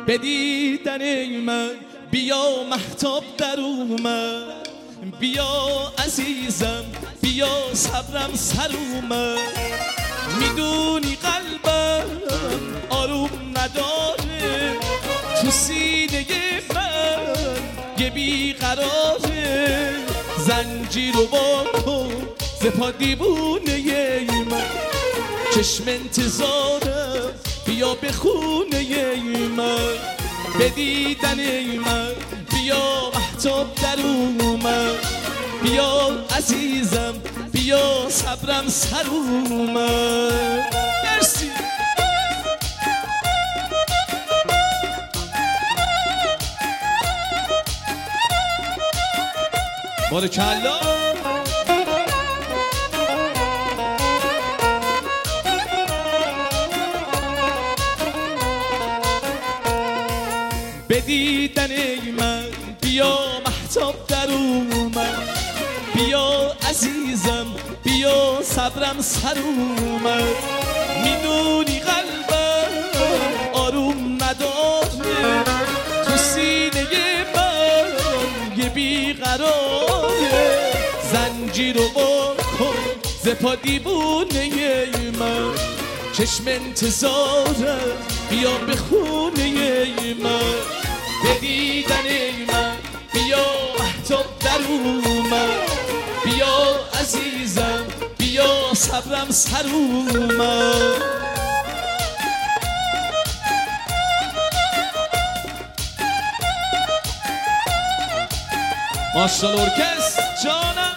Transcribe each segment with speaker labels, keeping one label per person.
Speaker 1: به دیدن من بیا مهتاب در اومد، بیا عزیزم بیا صبرم سر اومد. میدونی قلبم آروم نداره، تو سینه من یه بیقراره. زنجیر رو با کن ز پا دیوونه من، چشم انتظارم بیا به خونه من. به دیدن من بیا مهتاب در اومد، بیا عزیزم بیا صبرم سر اومد. مرسی. بارکالله. به دیدن من بیا مهتاب در اومد، بیا عزیزم بیا صبرم سر اومد. میدونی قلبم آروم نداره، تو سینه من یه بیقراره. زنجیر رو با کن ز پا دیوونه من، چشم انتظارم بیا به خونه من. به دیدن من بیا مهتاب در اومد، بیا عزیزم بیا صبرم سر اومد. ماشاءالله ارکستر جانم.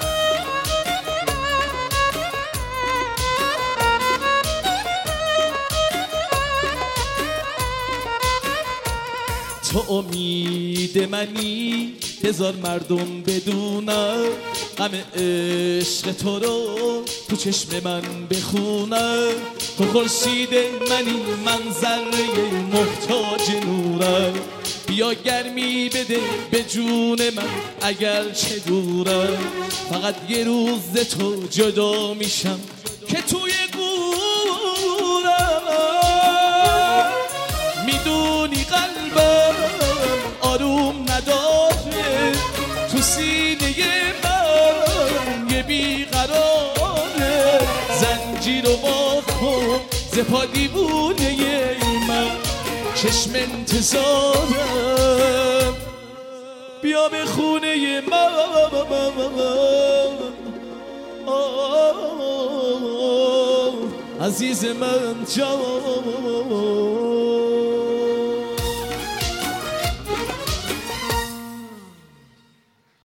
Speaker 1: تو امید منی هزار مردم بدونم، غم عشق تو رو تو چشم من بخونم. تو خورشید منی من ذره محتاج نورم، بیا گرمی بده به جون من اگر چه دورم. فقط یه روز تو جدا میشم که توی گورم. میدونی قلبم آروم نداره، تو سینه من یه بیقراره. زنجیر رو با کن ز پا دیوونه من، چشم انتظارم بیا به خونه من. عزیز من جان